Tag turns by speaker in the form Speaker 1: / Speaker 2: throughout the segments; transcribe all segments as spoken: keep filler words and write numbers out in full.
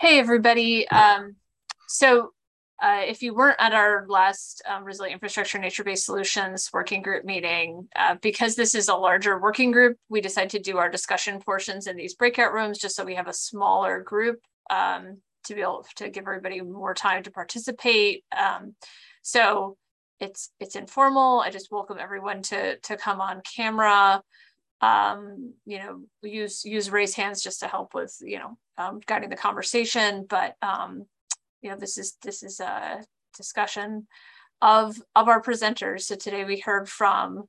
Speaker 1: Hey, everybody. Um, so uh, if you weren't at our last um, Resilient Infrastructure Nature-Based Solutions working group meeting, uh, because this is a larger working group, we decided to do our discussion portions in these breakout rooms just so we have a smaller group um, to be able to give everybody more time to participate. Um, so it's it's informal. I just welcome everyone to, to come on camera. Um, you know, use use raise hands just to help with, you know, um, guiding the conversation. But um, you know, this is this is a discussion of of our presenters. So today we heard from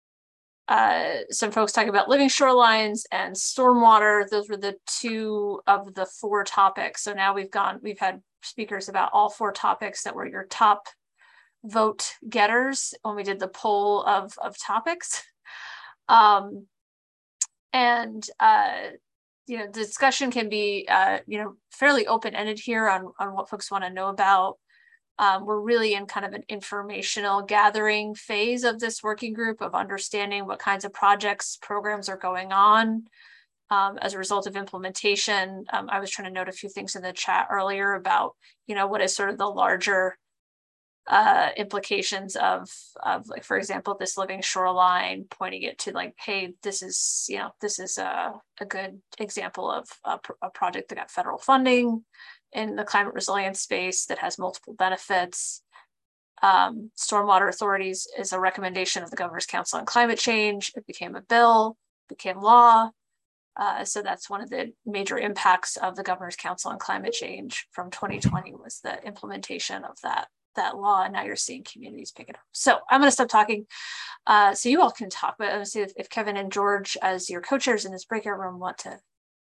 Speaker 1: uh, some folks talking about living shorelines and stormwater. Those were the two of the four topics. So now we've gone, we've had speakers about all four topics that were your top vote getters when we did the poll of of topics. Um, And, uh, you know, the discussion can be, uh, you know, fairly open-ended here on, on what folks want to know about. Um, we're really in kind of an informational gathering phase of this working group of understanding what kinds of projects, programs are going on um, as a result of implementation. Um, I was trying to note a few things in the chat earlier about, you know, what is sort of the larger uh implications of of like, for example, this living shoreline, pointing it to like, hey, this is, you know, this is a, a good example of a, a project that got federal funding in the climate resilience space that has multiple benefits. Um, stormwater authorities is a recommendation of the Governor's Council on Climate Change. It became a bill, became law. Uh, so that's one of the major impacts of the Governor's Council on Climate Change from twenty twenty was the implementation of that that law, and now you're seeing communities pick it up. So I'm going to stop talking uh, so you all can talk, but I'm going to see if, if Kevin and George, as your co-chairs in this breakout room, want to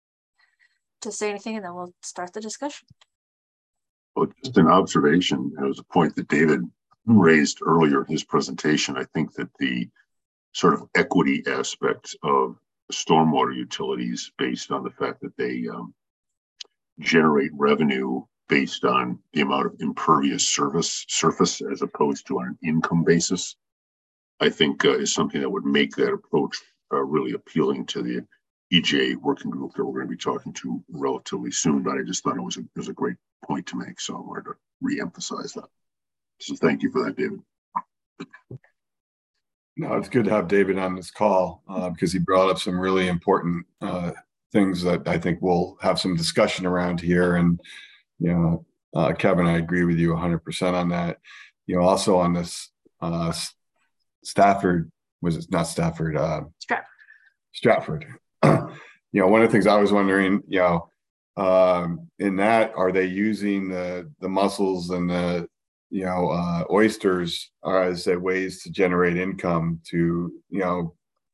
Speaker 1: to say anything, and then we'll start the discussion.
Speaker 2: Well, just an observation. It was a point that David raised earlier in his presentation. I think that the sort of equity aspects of stormwater utilities, based on the fact that they um, generate revenue based on the amount of impervious surface surface as opposed to on an income basis, I think uh, is something that would make that approach uh, really appealing to the E J A working group that we're going to be talking to relatively soon. But I just thought it was a, it was a great point to make, so I wanted to re-emphasize that. So thank you for that, David.
Speaker 3: No, it's good to have David on this call uh, because he brought up some really important uh, things that I think we'll have some discussion around here. And you know, uh, Kevin, I agree with you one hundred percent on that. You know, also on this uh, Stafford, was it not Stafford? Uh,
Speaker 1: Stratford.
Speaker 3: Stratford. You know, one of the things I was wondering, you know, um, in that, are they using the the mussels and the, you know, uh, oysters as a ways to generate income to, you know,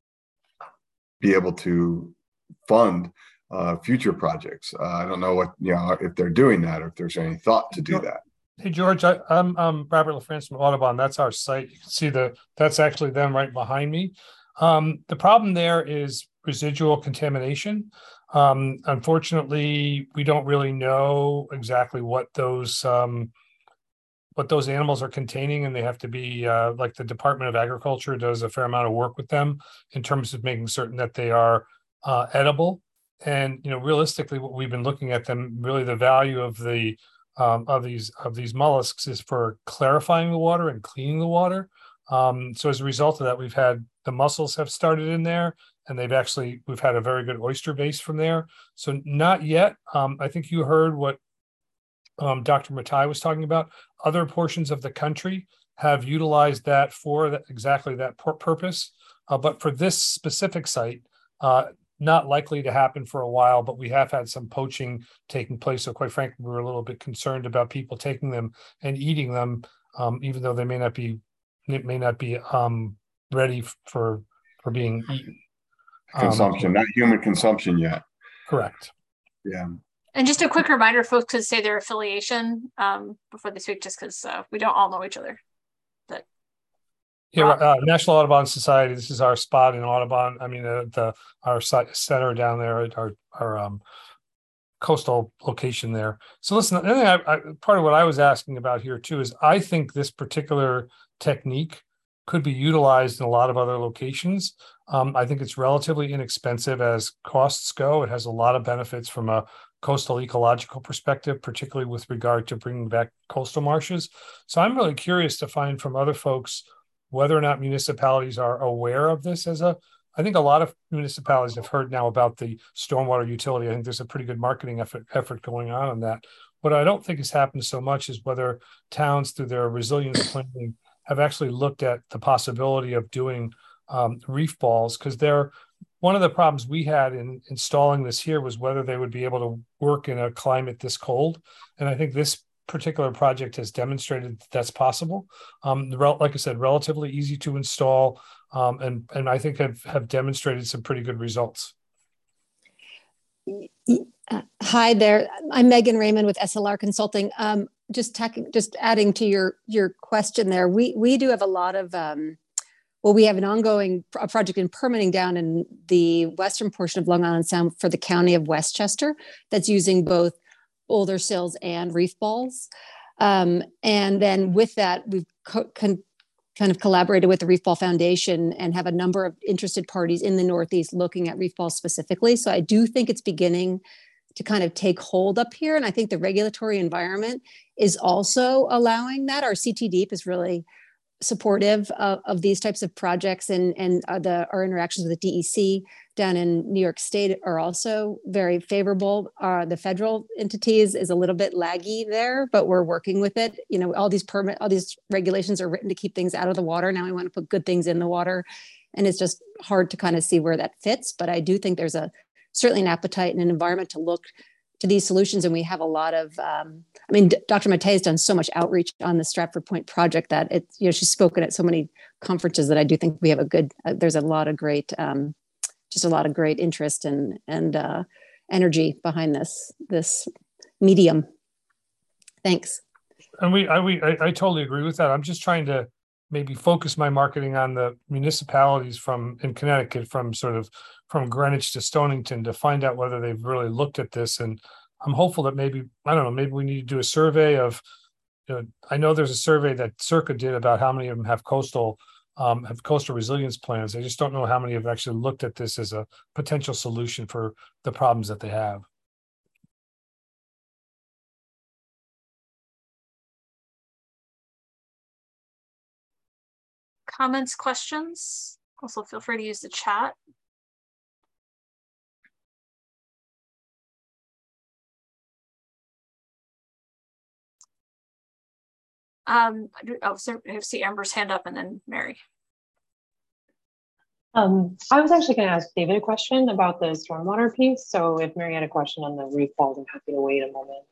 Speaker 3: be able to fund Uh, future projects? Uh, I don't know what, you know, if they're doing that or if there's any thought to do that.
Speaker 4: Hey, George, I, I'm, I'm Robert LaFrance from Audubon. That's our site. You can see the, that's actually them right behind me. Um, the problem there is residual contamination. Um, unfortunately, we don't really know exactly what those, um, what those animals are containing, and they have to be, uh, like the Department of Agriculture does a fair amount of work with them in terms of making certain that they are uh, edible. And you know, realistically, what we've been looking at them, really the value of the um, of these of these mollusks is for clarifying the water and cleaning the water. Um, so as a result of that, we've had the mussels have started in there, and they've actually we've had a very good oyster base from there. So not yet. Um, I think you heard what um, Doctor Matai was talking about. Other portions of the country have utilized that for that, exactly that purpose, uh, but for this specific site. Uh, Not likely to happen for a while, but we have had some poaching taking place. So quite frankly, we're a little bit concerned about people taking them and eating them, um, even though they may not be, it may not be um, ready for for being eaten.
Speaker 3: Consumption, um, not human consumption yet.
Speaker 4: Correct.
Speaker 3: Yeah.
Speaker 1: And just a quick reminder, folks could say their affiliation um, before they speak, just because uh, we don't all know each other. But
Speaker 4: Yeah, uh, National Audubon Society. This is our spot in Audubon. I mean, uh, the our center down there, our our um, coastal location there. So listen, I, I, part of what I was asking about here too is I think this particular technique could be utilized in a lot of other locations. Um, I think it's relatively inexpensive as costs go. It has a lot of benefits from a coastal ecological perspective, particularly with regard to bringing back coastal marshes. So I'm really curious to find from other folks whether or not municipalities are aware of this as a, I think a lot of municipalities have heard now about the stormwater utility. I think there's a pretty good marketing effort, effort going on on that. What I don't think has happened so much is whether towns through their resilience planning have actually looked at the possibility of doing um, reef balls, because they're, one of the problems we had in installing this here was whether they would be able to work in a climate this cold. And I think this particular project has demonstrated that that's possible. Um, like I said, relatively easy to install, um, and, and I think have, have demonstrated some pretty good results.
Speaker 5: Uh, hi there, I'm Megan Raymond with S L R Consulting. Um, just tech, just adding to your your question there, we we do have a lot of um, well, we have an ongoing a project in permitting down in the western portion of Long Island Sound for the county of Westchester that's using both boulder sills and reef balls. Um, and then with that, we've co- con- kind of collaborated with the Reef Ball Foundation and have a number of interested parties in the Northeast looking at reef balls specifically. So I do think it's beginning to kind of take hold up here. And I think the regulatory environment is also allowing that. Our C T D E P is really supportive of, of these types of projects, and, and uh, the, our interactions with the D E C down in New York State are also very favorable. Uh, the federal entities is a little bit laggy there, but we're working with it. You know, all these permit, all these regulations are written to keep things out of the water. Now we want to put good things in the water, and it's just hard to kind of see where that fits. But I do think there's a certainly an appetite and an environment to look to these solutions. And we have a lot of, um, I mean, Doctor Mattei has done so much outreach on the Stratford Point project that it's, you know, she's spoken at so many conferences that I do think we have a good, uh, there's a lot of great, um, just a lot of great interest and, and uh, energy behind this, this medium. Thanks.
Speaker 4: And we, I, we, I, I totally agree with that. I'm just trying to maybe focus my marketing on the municipalities from in Connecticut, from sort of from Greenwich to Stonington, to find out whether they've really looked at this. And I'm hopeful that maybe, I don't know, maybe we need to do a survey of, you know, I know there's a survey that Circa did about how many of them have coastal, um, have coastal resilience plans. I just don't know how many have actually looked at this as a potential solution for the problems that they have.
Speaker 1: Comments, questions? Also feel free to use the chat. Um, oh, so I see Amber's hand up, and then Mary.
Speaker 6: Um, I was actually going to ask David a question about the stormwater piece. So if Mary had a question on the reef balls, I'm happy to wait a moment.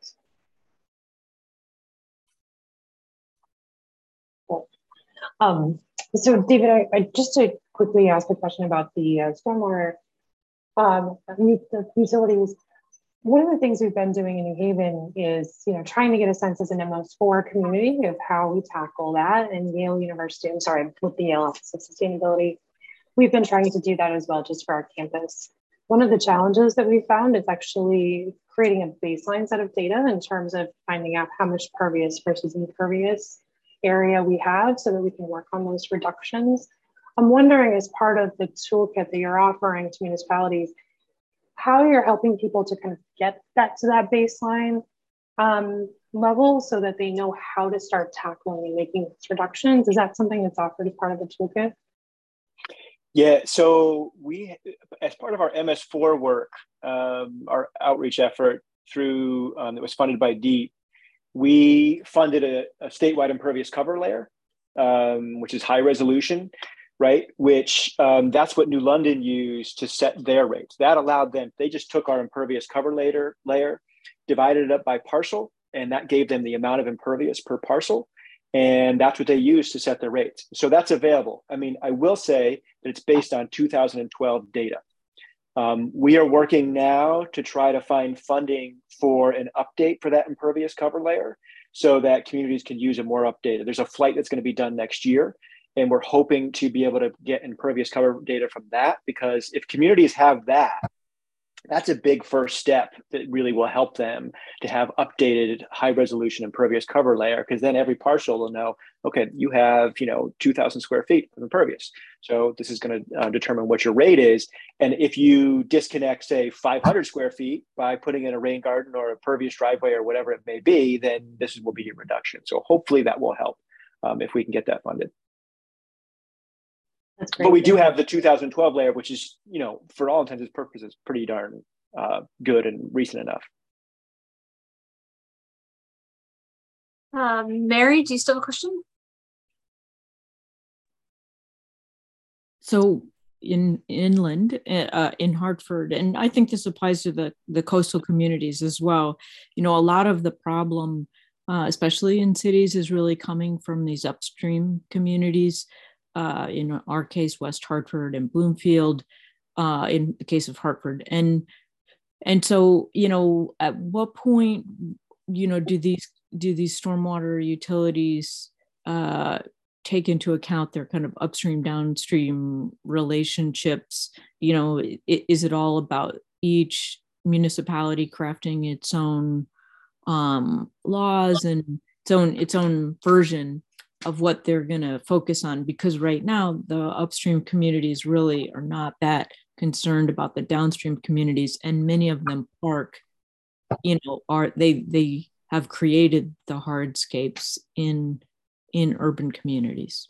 Speaker 6: Cool. Um, so David, I, I just to quickly ask a question about the uh, stormwater um, the utilities. One of the things we've been doing in New Haven is, you know, trying to get a sense as an M S four community of how we tackle that. And Yale University, I'm sorry, with the Yale Office of Sustainability, we've been trying to do that as well, just for our campus. One of the challenges that we found is actually creating a baseline set of data in terms of finding out how much pervious versus impervious area we have so that we can work on those reductions. I'm wondering, as part of the toolkit that you're offering to municipalities, how you're helping people to kind of get that to that baseline um, level so that they know how to start tackling and making these reductions. Is that something that's offered as part of the toolkit?
Speaker 7: Yeah, so we, as part of our M S four work, um, our outreach effort through, um, that was funded by DEEP, we funded a, a statewide impervious cover layer, um, which is high resolution, right? Which um, that's what New London used to set their rates. That allowed them, they just took our impervious cover layer, layer, divided it up by parcel, and that gave them the amount of impervious per parcel. And that's what they use to set their rates. So that's available. I mean, I will say that it's based on two thousand twelve data. Um, we are working now to try to find funding for an update for that impervious cover layer so that communities can use it more updated. There's a flight that's going to be done next year, and we're hoping to be able to get impervious cover data from that, because if communities have that, that's a big first step that really will help them to have updated high resolution impervious cover layer, because then every parcel will know, okay, you have, you know, two thousand square feet of impervious. So this is going to uh, determine what your rate is. And if you disconnect, say, five hundred square feet by putting in a rain garden or a pervious driveway or whatever it may be, then this will be your reduction. So hopefully that will help um, if we can get that funded.
Speaker 6: That's great.
Speaker 7: But we do have the two thousand twelve layer, which is, you know, for all intents and purposes, pretty darn uh, good and recent enough.
Speaker 1: Um, Mary, do you still have a question?
Speaker 8: So in inland, uh, in Hartford, and I think this applies to the, the coastal communities as well, you know, a lot of the problem, uh, especially in cities, is really coming from these upstream communities. Uh, in our case, West Hartford and Bloomfield, uh, in the case of Hartford. And, and so, you know, at what point, you know, do these, do these stormwater utilities uh, take into account their kind of upstream, downstream relationships? You know, it, is it all about each municipality crafting its own um, laws and its own, its own version of what they're going to focus on? Because right now the upstream communities really are not that concerned about the downstream communities, and many of them park, you know, are they they have created the hardscapes in in urban communities.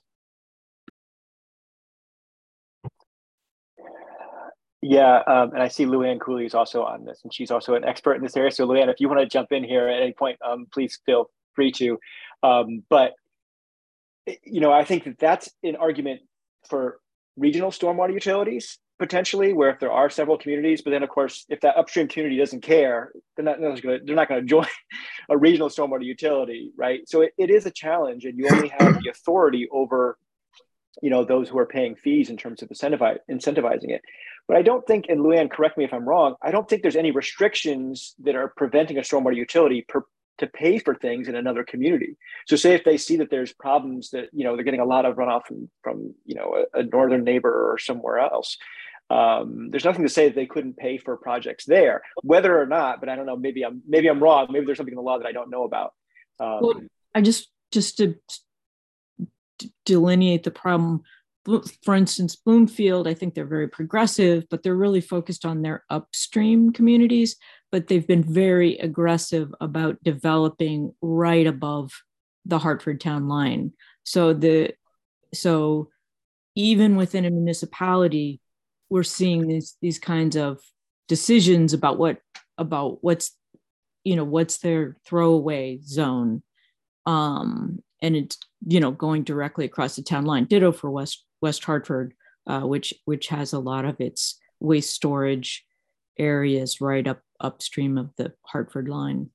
Speaker 7: Yeah, um, and I see Luann Cooley is also on this, and she's also an expert in this area. So Luann, if you want to jump in here at any point, um, please feel free to. Um, but you know, I think that that's an argument for regional stormwater utilities, potentially, where if there are several communities, but then of course, if that upstream community doesn't care, they're not, they're not gonna, they're not going to join a regional stormwater utility, right? So it, it is a challenge, and you only have the authority over, you know, those who are paying fees in terms of incentivize, incentivizing it. But I don't think, and Luann, correct me if I'm wrong, I don't think there's any restrictions that are preventing a stormwater utility per, to pay for things in another community. So say if they see that there's problems that, you know, they're getting a lot of runoff from, from you know, a, a northern neighbor or somewhere else, um, there's nothing to say that they couldn't pay for projects there, whether or not, but I don't know, maybe I'm, maybe I'm wrong. Maybe there's something in the law that I don't know about. Um,
Speaker 8: well, I just, just to delineate the problem, for instance, Bloomfield, I think they're very progressive, but they're really focused on their upstream communities, but they've been very aggressive about developing right above the Hartford town line. So the, so even within a municipality, we're seeing these, these kinds of decisions about what, about what's, you know, what's their throwaway zone. Um, and it's, you know, going directly across the town line. Ditto for West West Hartford, uh, which which has a lot of its waste storage areas right up upstream of the Hartford line.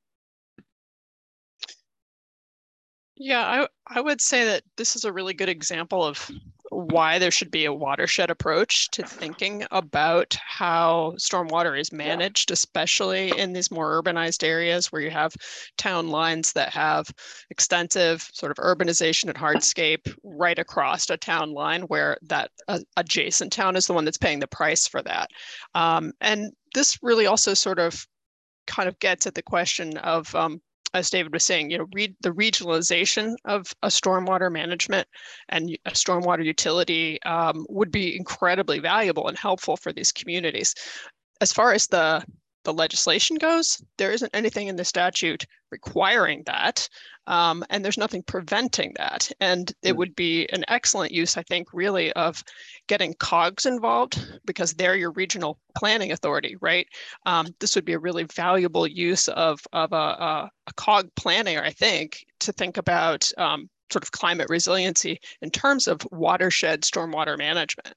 Speaker 9: Yeah, I, I would say that this is a really good example of why there should be a watershed approach to thinking about how stormwater is managed, especially in these more urbanized areas where you have town lines that have extensive sort of urbanization and hardscape right across a town line where that uh, adjacent town is the one that's paying the price for that. Um, and this really also sort of kind of gets at the question of um, as David was saying, you know, read the regionalization of a stormwater management and a stormwater utility um, would be incredibly valuable and helpful for these communities. As far as the, the legislation goes, there isn't anything in the statute requiring that, um, and there's nothing preventing that. And it would be an excellent use, I think, really of getting COGS involved, because they're your regional planning authority, right? Um, this would be a really valuable use of, of a, a, a COG planner, I think, to think about um, sort of climate resiliency in terms of watershed stormwater management.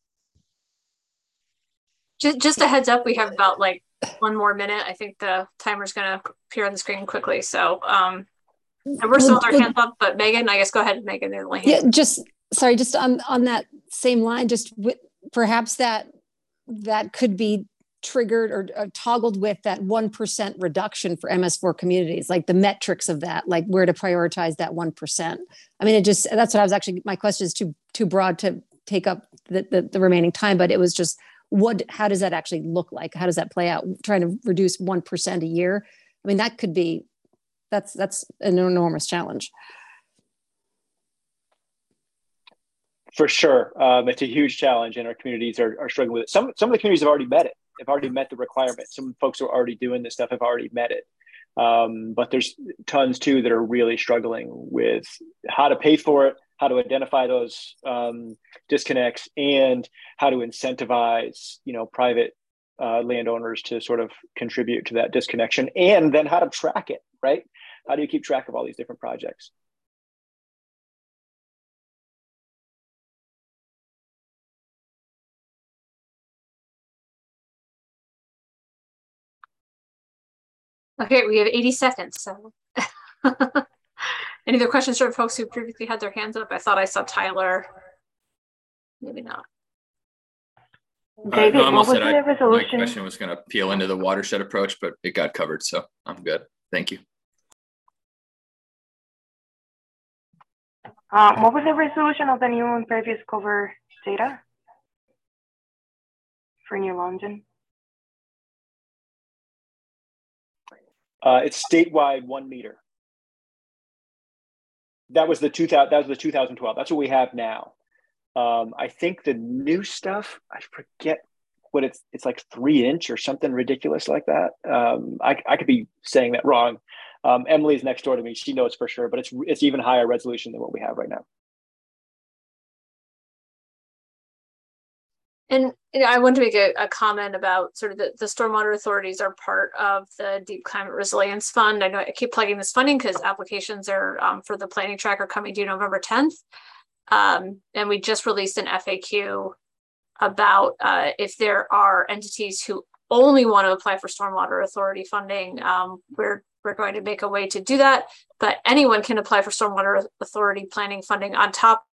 Speaker 1: Just, just a heads up, we have about like one more minute. I think the timer's going to appear on the screen quickly. So um, and we're still with our hands up, but Megan, I guess go ahead, Megan.
Speaker 5: Yeah, just sorry, just on on that same line, just with, perhaps that that could be triggered or uh, toggled with that one percent reduction for M S four communities, like the metrics of that, like where to prioritize that one percent. I mean, it just, that's what I was actually, my question is too too broad to take up the, the, the remaining time, but it was just, what, how does that actually look like? How does that play out? Trying to reduce one percent a year. I mean, that could be, that's, that's an enormous challenge.
Speaker 7: For sure. Um, it's a huge challenge, and our communities are, are struggling with it. Some, some of the communities have already met it, have already met the requirement. Some folks who are already doing this stuff have already met it. Um, but there's tons too that are really struggling with how to pay for it, how to identify those um, disconnects, and how to incentivize, you know, private uh, landowners to sort of contribute to that disconnection, and then how to track it, right? How do you keep track of all these different projects?
Speaker 1: Okay, we have eighty seconds. So, any other questions from folks who previously had their hands up? I thought I saw Tyler. Maybe not.
Speaker 10: David, uh, no, what was the resolution? My question was going to peel into the watershed approach, but it got covered, so I'm good. Thank you.
Speaker 11: Um, what was the resolution of the new impervious cover data for New London?
Speaker 7: Uh, it's statewide one meter. That was the two thousand. That was the two thousand twelve. That's what we have now. Um, I think the new stuff, I forget what it's. It's like three inch or something ridiculous like that. Um, I, I could be saying that wrong. Um, Emily's next door to me; she knows for sure. But it's it's even higher resolution than what we have right now.
Speaker 1: And you know, I want to make a, a comment about sort of the, the stormwater authorities are part of the Deep Climate Resilience Fund. I know I keep plugging this funding because applications are um, for the planning track are coming due November tenth. Um, and we just released an F A Q about uh, if there are entities who only want to apply for stormwater authority funding, um, we're, we're going to make a way to do that. But anyone can apply for stormwater authority planning funding on top